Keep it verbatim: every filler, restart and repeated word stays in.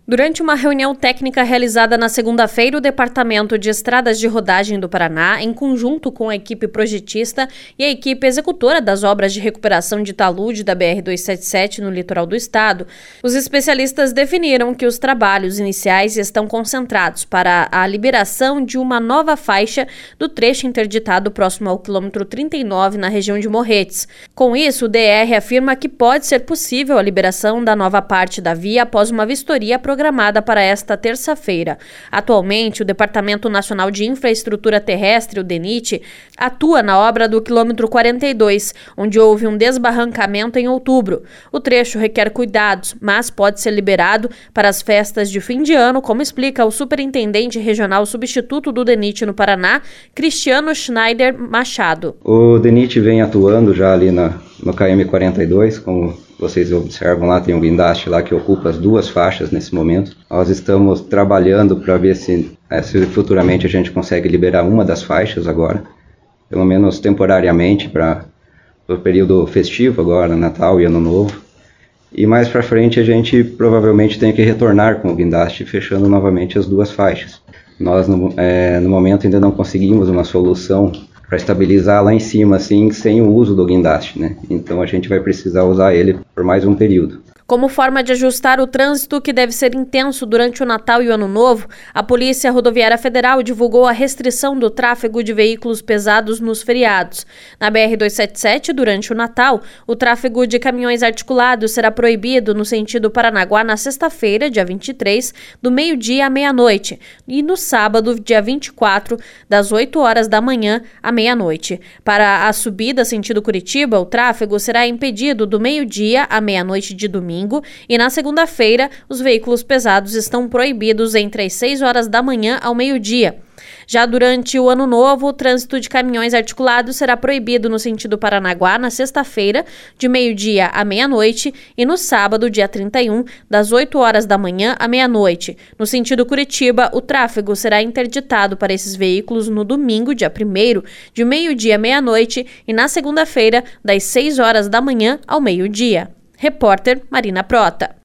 Durante uma reunião técnica realizada na segunda-feira, o Departamento de Estradas de Rodagem do Paraná, em conjunto com a equipe projetista e a equipe executora das obras de recuperação de talude da B R duzentos e setenta e sete no litoral do estado, os especialistas definiram que os trabalhos iniciais estão concentrados para a liberação de uma nova faixa do trecho interditado próximo ao quilômetro trinta e nove, na região de Morretes. Com isso, o D R afirma que pode ser possível a liberação da nova parte da via após uma vistoria programada para esta terça-feira. Atualmente, o Departamento Nacional de Infraestrutura Terrestre, o DENIT, atua na obra do quilômetro quarenta e dois, onde houve um desbarrancamento em outubro. O trecho requer cuidados, mas pode ser liberado para as festas de fim de ano, como explica o superintendente regional substituto do DENIT no Paraná, Cristiano Schneider Machado. O DENIT vem atuando já ali na, no K M quarenta e dois, como vocês observam lá, tem um guindaste lá que ocupa as duas faixas nesse momento. Nós estamos trabalhando para ver se, é, se futuramente a gente consegue liberar uma das faixas agora, pelo menos temporariamente, para o período festivo agora, Natal e Ano Novo. E mais para frente a gente provavelmente tem que retornar com o guindaste, fechando novamente as duas faixas. Nós no, é, no momento ainda não conseguimos uma solução para estabilizar lá em cima, assim, sem o uso do guindaste, né? Então a gente vai precisar usar ele por mais um período. Como forma de ajustar o trânsito, que deve ser intenso durante o Natal e o Ano Novo, a Polícia Rodoviária Federal divulgou a restrição do tráfego de veículos pesados nos feriados. Na B R duzentos e setenta e sete, durante o Natal, o tráfego de caminhões articulados será proibido no sentido Paranaguá na sexta-feira, dia vinte e três, do meio-dia à meia-noite, e no sábado, dia vinte e quatro, das oito horas da manhã à meia-noite. Para a subida sentido Curitiba, o tráfego será impedido do meio-dia à meia-noite de domingo, e na segunda-feira, os veículos pesados estão proibidos entre as seis horas da manhã ao meio-dia. Já durante o Ano Novo, o trânsito de caminhões articulados será proibido no sentido Paranaguá na sexta-feira, de meio-dia à meia-noite, e no sábado, dia trinta e um, das oito horas da manhã à meia-noite. No sentido Curitiba, o tráfego será interditado para esses veículos no domingo, dia primeiro, de meio-dia à meia-noite, e na segunda-feira, das seis horas da manhã ao meio-dia. Repórter Marina Prota.